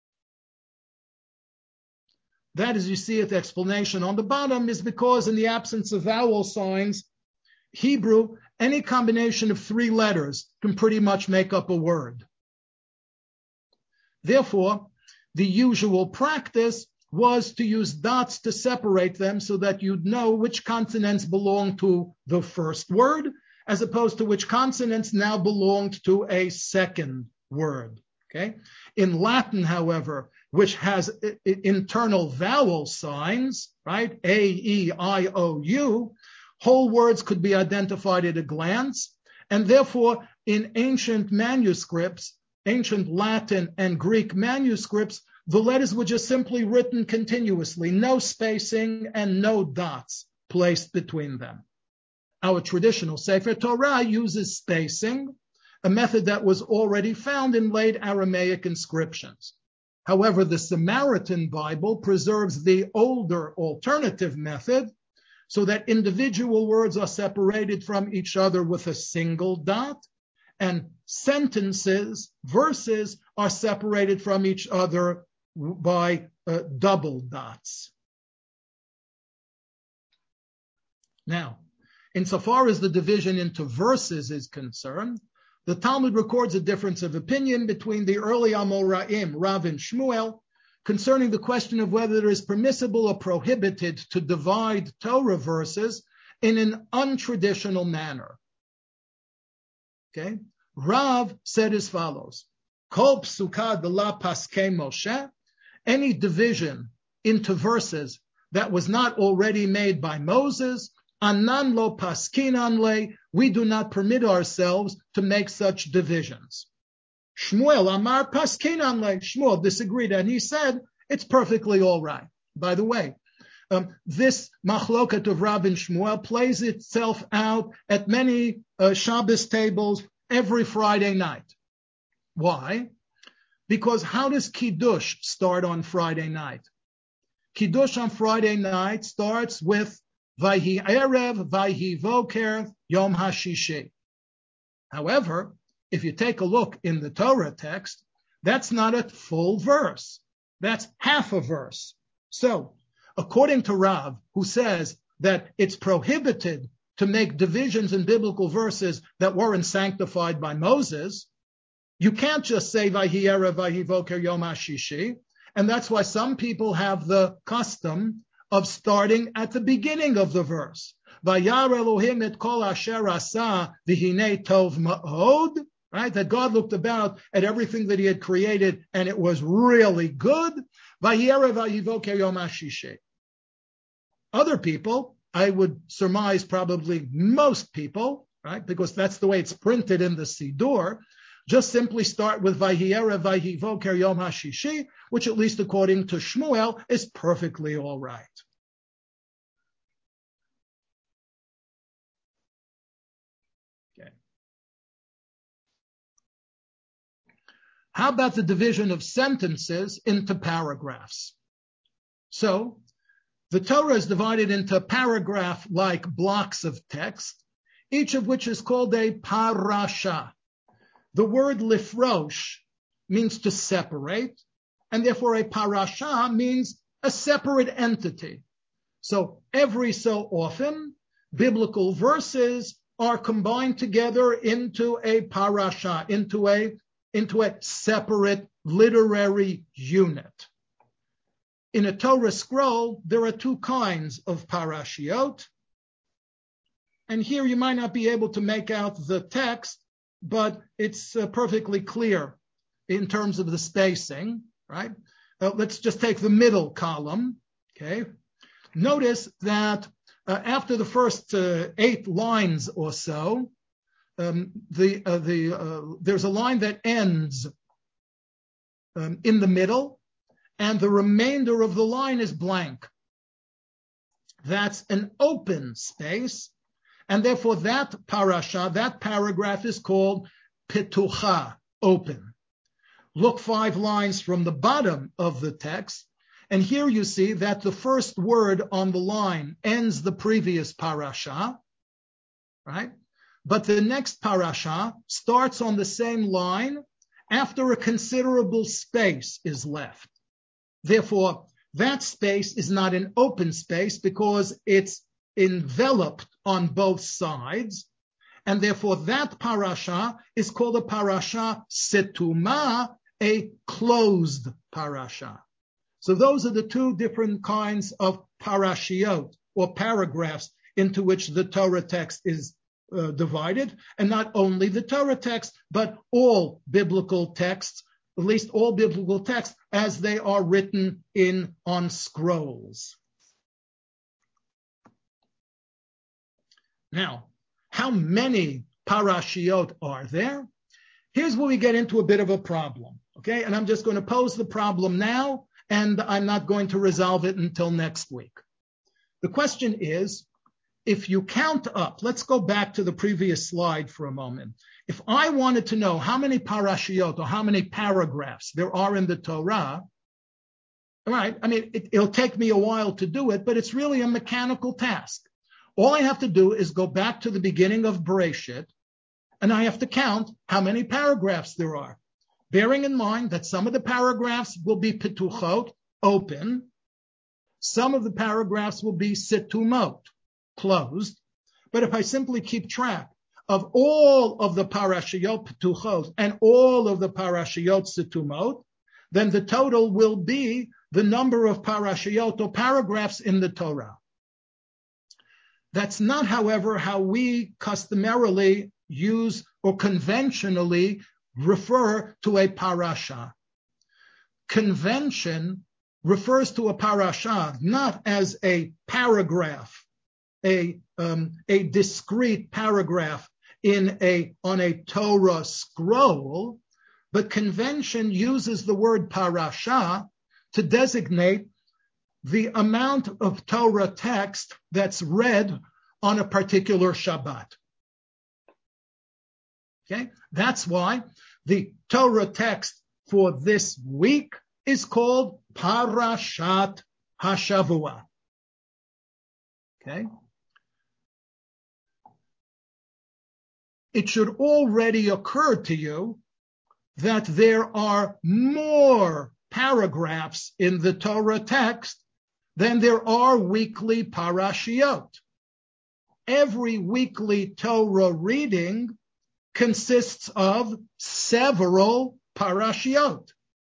That, as you see at the explanation on the bottom, is because in the absence of vowel signs, Hebrew, any combination of three letters can pretty much make up a word. Therefore, the usual practice was to use dots to separate them so that you'd know which consonants belong to the first word, as opposed to which consonants now belonged to a second word. Okay? In Latin, however, which has I- I- internal vowel signs, right? A, E, I, O, U, whole words could be identified at a glance, and therefore in ancient manuscripts, ancient Latin and Greek manuscripts, the letters were just simply written continuously, no spacing and no dots placed between them. Our traditional Sefer Torah uses spacing, a method that was already found in late Aramaic inscriptions. However, the Samaritan Bible preserves the older alternative method so that individual words are separated from each other with a single dot, and sentences, verses, are separated from each other by uh, double dots. Now, insofar as the division into verses is concerned, the Talmud records a difference of opinion between the early Amoraim, Rav and Shmuel, concerning the question of whether it is permissible or prohibited to divide Torah verses in an untraditional manner. Okay? Rav said as follows: Kol psuka de la paskei Moshe, any division into verses that was not already made by Moses, anan lo paskinan le, we do not permit ourselves to make such divisions. Shmuel amar paskinan le, Shmuel disagreed, and he said it's perfectly all right. By the way, um, this machloket of Rav and Shmuel plays itself out at many uh, Shabbos tables every Friday night. Why? Because how does Kiddush start on Friday night? Kiddush on Friday night starts with Vayhi Erev, Vayhi Voker, Yom HaShishi. However, if you take a look in the Torah text, that's not a full verse. That's half a verse. So, according to Rav, who says that it's prohibited to make divisions in biblical verses that weren't sanctified by Moses, you can't just say Vayhi Erev, Vayhi Voker, Yom HaShishi, and that's why some people have the custom of starting at the beginning of the verse. Vayar Elohim et kol asher asa v'hinei tov ma'od, right? That God looked about at everything that he had created and it was really good. Vayhi Erev, Vayhi Voker, Yom HaShishi. Other people, I would surmise probably most people, right? Because that's the way it's printed in the Siddur, just simply start with Vayhi Erev, Vayhi Voker, Yom HaShishi, which at least according to Shmuel is perfectly all right. Okay. How about the division of sentences into paragraphs? So the Torah is divided into paragraph-like blocks of text, each of which is called a parasha. The word lifrosh means to separate, and therefore a parasha means a separate entity. So every so often, biblical verses are combined together into a parasha, into a, into a separate literary unit. In a Torah scroll, there are two kinds of parashiot. And here you might not be able to make out the text, but it's uh, perfectly clear in terms of the spacing, right? Uh, let's just take the middle column, okay? Notice that uh, after the first uh, eight lines or so, um, the uh, the uh, there's a line that ends um, in the middle, and the remainder of the line is blank. That's an open space, and therefore that parasha, that paragraph is called Petucha, open. Look five lines from the bottom of the text, and here you see that the first word on the line ends the previous parasha, right? But the next parasha starts on the same line after a considerable space is left. Therefore, that space is not an open space because it's enveloped on both sides, and therefore that parasha is called a parasha setuma, a closed parasha. So those are the two different kinds of parashiot, or paragraphs, into which the Torah text is uh, divided, and not only the Torah text, but all biblical texts, at least all biblical texts, as they are written in on scrolls. Now, how many parashiot are there? Here's where we get into a bit of a problem, okay? And I'm just going to pose the problem now, and I'm not going to resolve it until next week. The question is, if you count up, let's go back to the previous slide for a moment. If I wanted to know how many parashiot, or how many paragraphs there are in the Torah, all right, I mean, it, it'll take me a while to do it, but it's really a mechanical task. All I have to do is go back to the beginning of Bereshit, and I have to count how many paragraphs there are, bearing in mind that some of the paragraphs will be petuchot, open, some of the paragraphs will be setumot, closed. But if I simply keep track of all of the parashiyot petuchot and all of the parashiyot setumot, then the total will be the number of parashiyot, or paragraphs, in the Torah. That's not, however, how we customarily use or conventionally refer to a parasha. Convention refers to a parasha not as a paragraph, a um, a discrete paragraph in a on a Torah scroll, but convention uses the word parasha to designate the amount of Torah text that's read on a particular Shabbat. Okay, that's why the Torah text for this week is called Parashat Hashavua. Okay. It should already occur to you that there are more paragraphs in the Torah text than there are weekly parashiot. Every weekly Torah reading consists of several parashiot.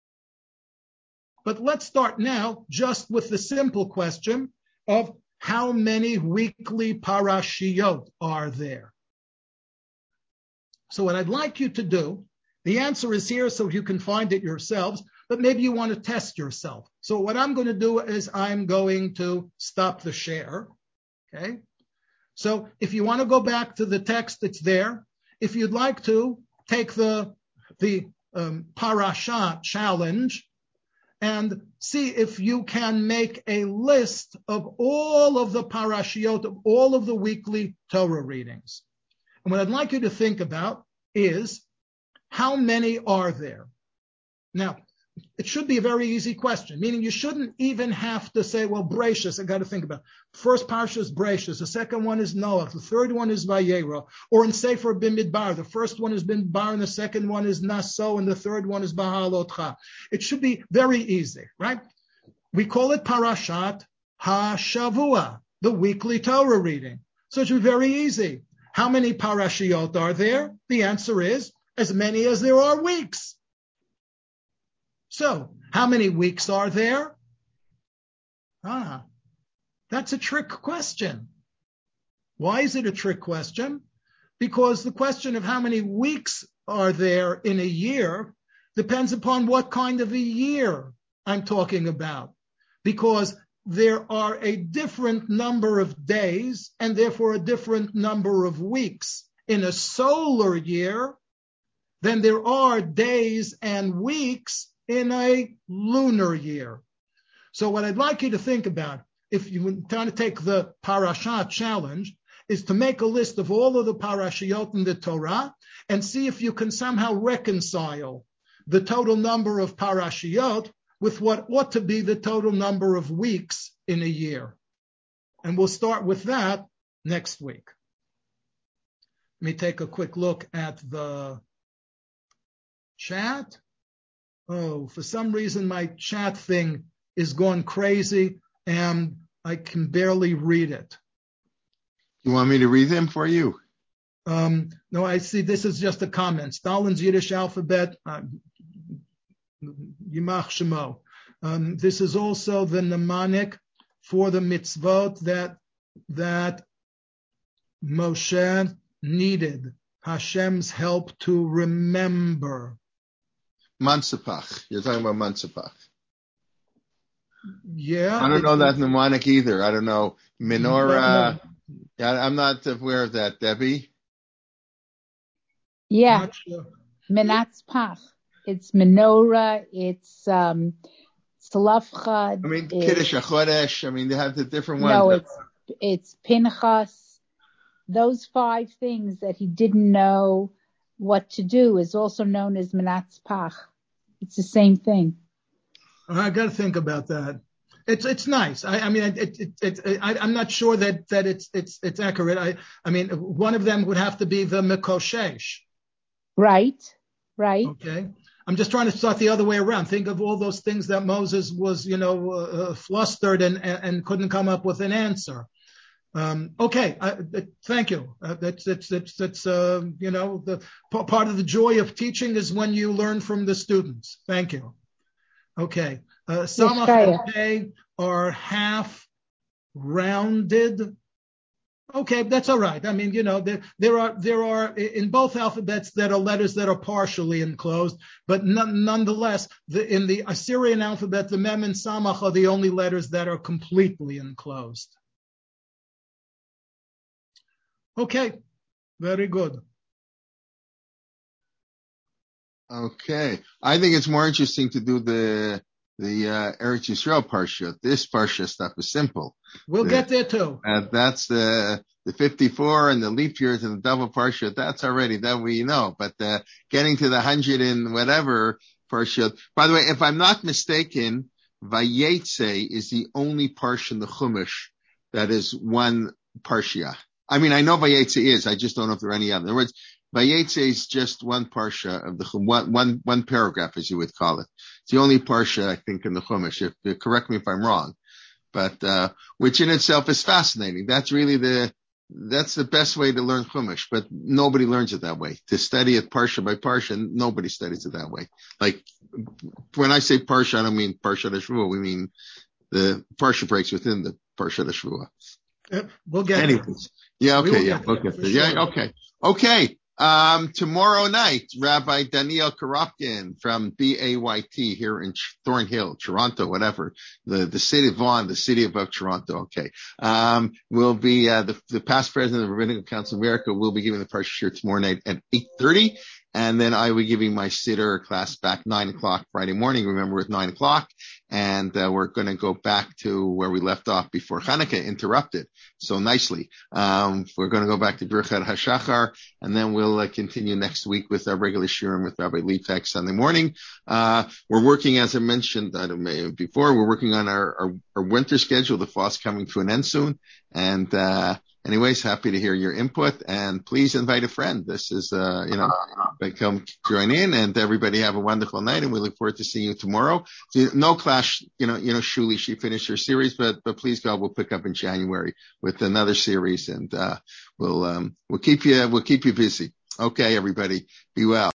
But let's start now just with the simple question of how many weekly parashiot are there. So what I'd like you to do, the answer is here so you can find it yourselves, but maybe you want to test yourself. So what I'm going to do is I'm going to stop the share. Okay. So if you want to go back to the text, it's there. If you'd like to, take the, the um, parasha challenge and see if you can make a list of all of the parashiot, of all of the weekly Torah readings. And what I'd like you to think about is, how many are there? Now, it should be a very easy question, meaning you shouldn't even have to say, well, Bereshis, I got to think about it. First parsha is Bereshis, the second one is Noach, the third one is Vayera, or in Sefer Bimidbar, the first one is Bimidbar, and the second one is Naso, and the third one is Bahalotcha. It should be very easy, right? We call it Parashat HaShavua, the weekly Torah reading. So it should be very easy. How many parashiot are there? The answer is as many as there are weeks. So, how many weeks are there? Ah, that's a trick question. Why is it a trick question? Because the question of how many weeks are there in a year depends upon what kind of a year I'm talking about. Because there are a different number of days and therefore a different number of weeks in a solar year than there are days and weeks in a lunar year. So what I'd like you to think about, if you were trying to take the parasha challenge, is to make a list of all of the parashiyot in the Torah and see if you can somehow reconcile the total number of parashiyot with what ought to be the total number of weeks in a year. And we'll start with that next week. Let me take a quick look at the chat. Oh, for some reason my chat thing is going crazy and I can barely read it. You want me to read them for you? Um, no, I see this is just a comment. Stalin's Yiddish alphabet, uh, Yimach Shemo. Um, this is also the mnemonic for the mitzvot that that Moshe needed Hashem's help to remember. Mansapach. You're talking about Mansapach. Yeah. I don't it, know that mnemonic either. I don't know. Menorah. No. Yeah, I'm not aware of that, Debbie. Yeah. Sure. Menatzpach. It's menorah. It's um, Slavcha. I mean, Kiddush HaChodesh. I mean, they have the different ones. No, it's it's Pinchas. Those five things that he didn't know what to do is also known as Menatzpach. It's the same thing. I got to think about that. It's it's nice. I, I mean, it, it, it, it, I, I'm not sure that, that it's it's it's accurate. I I mean, one of them would have to be the Mekoshesh. Right, right. Okay. I'm just trying to start the other way around. Think of all those things that Moses was, you know, uh, flustered and, and and couldn't come up with an answer. Um, okay, I, uh, thank you. Uh, that's that's that's that's uh, you know, the p- part of the joy of teaching is when you learn from the students. Thank you. Okay, uh, Samach and Pei are half rounded. Okay, that's all right. I mean, you know, there, there are there are in both alphabets there are letters that are partially enclosed, but none, nonetheless, the, in the Assyrian alphabet, the Mem and Samach are the only letters that are completely enclosed. Okay, very good. Okay. I think it's more interesting to do the the uh, Eretz Yisrael parsha. This parsha stuff is simple. We'll the, get there too. Uh, that's the the fifty-four and the leap years and the double parsha. That's already that we know. But uh, getting to the hundred and whatever parsha. By the way, if I'm not mistaken, Vayetze is the only parsha in the Chumash that is one parsha. I mean, I know Vayetze is. I just don't know if there are any other. In other words, Vayetze is just one parsha of the one one one paragraph, as you would call it. It's the only parsha, I think, in the Chumash. If, if correct me if I'm wrong, but uh which in itself is fascinating. That's really the that's the best way to learn Chumash, but nobody learns it that way. To study it parsha by parsha, nobody studies it that way. Like when I say parsha, I don't mean parsha Shvuah. We mean the parsha breaks within the parsha Shvuah. Yep, we'll get Anyways, yeah, okay, yeah, we'll get there. Yeah, okay, okay. Um, tomorrow night, Rabbi Daniel Karofkin from B A Y T here in Thornhill, Toronto, whatever, the, the city of Vaughan, the city above Toronto. Okay. Um, will be, uh, the, the past president of the Rabbinical Council of America will be giving the parsha here tomorrow night at eight thirty. And then I will be giving my siddur class back nine o'clock Friday morning. Remember, at nine o'clock. and uh, we're going to go back to where we left off before Hanukkah interrupted so nicely. Um, we're going to go back to Birchat HaShachar, and then we'll uh, continue next week with our regular shiurim with Rabbi Litvak Sunday morning. Uh, we're working, as I mentioned I don't know, before, we're working on our, our, our winter schedule. The fall's coming to an end soon, and uh, anyways, happy to hear your input, and please invite a friend. This is, uh, you know, come join in, and everybody have a wonderful night, and we look forward to seeing you tomorrow. So, no clash, you know, you know, Shuli, she finished her series, but, but please God, we'll pick up in January with another series, and, uh, we'll, um, we'll keep you, we'll keep you busy. Okay, everybody, be well.